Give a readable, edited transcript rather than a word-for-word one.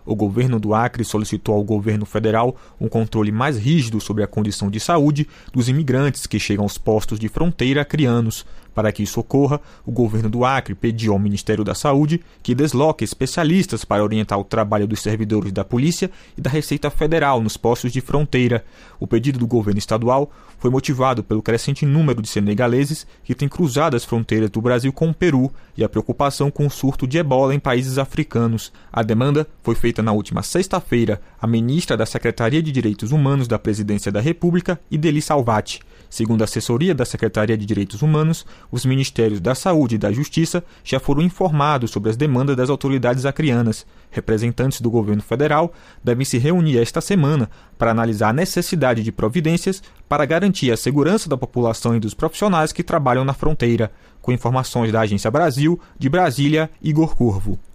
O governo do Acre solicitou ao governo federal um controle mais rígido sobre a condição de saúde dos imigrantes que chegam aos postos de fronteira acrianos. Para que isso ocorra, o governo do Acre pediu ao Ministério da Saúde que desloque especialistas para orientar o trabalho dos servidores da Polícia e da Receita Federal nos postos de fronteira. O pedido do governo estadual foi motivado pelo crescente número de senegaleses que têm cruzado as fronteiras do Brasil com o Peru e a preocupação com o surto de ebola em países africanos. A demanda foi feita na última sexta-feira à ministra da Secretaria de Direitos Humanos da Presidência da República, Idely Salvati. Segundo a assessoria da Secretaria de Direitos Humanos, os Ministérios da Saúde e da Justiça já foram informados sobre as demandas das autoridades acreanas. Representantes do governo federal devem se reunir esta semana para analisar a necessidade de providências para garantir a segurança da população e dos profissionais que trabalham na fronteira. Com informações da Agência Brasil, de Brasília, Igor Curvo.